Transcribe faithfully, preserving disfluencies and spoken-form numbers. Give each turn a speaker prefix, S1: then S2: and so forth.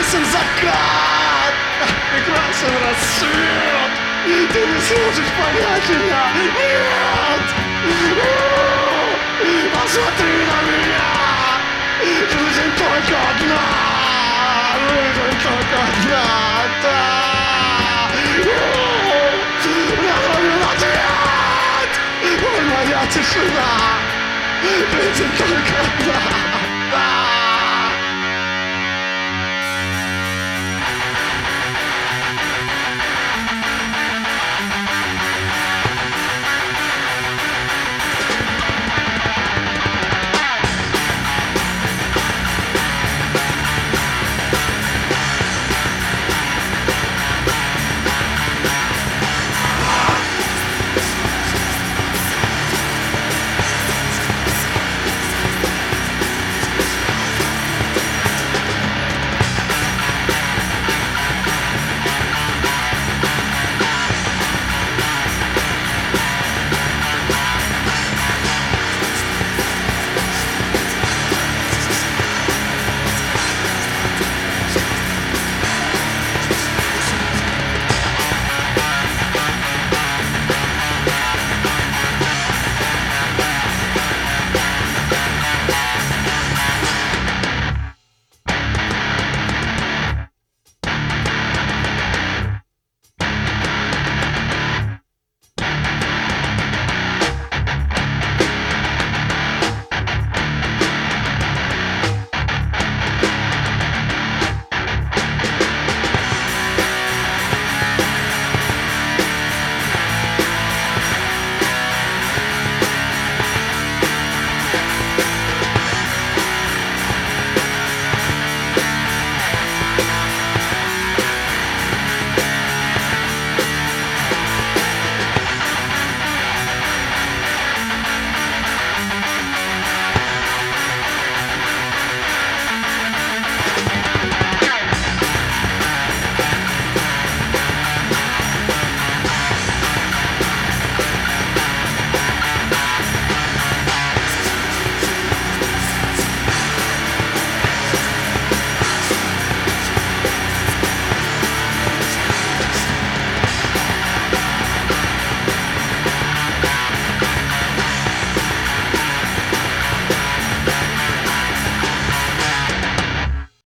S1: Прекрасен закат, прекрасен рассвет. Ты не сможешь понять меня. Нет! Посмотри на меня. Жизнь только одна. Жизнь только одна. Да. Я говорю ответ. Ой, моя тишина. Жизнь только одна.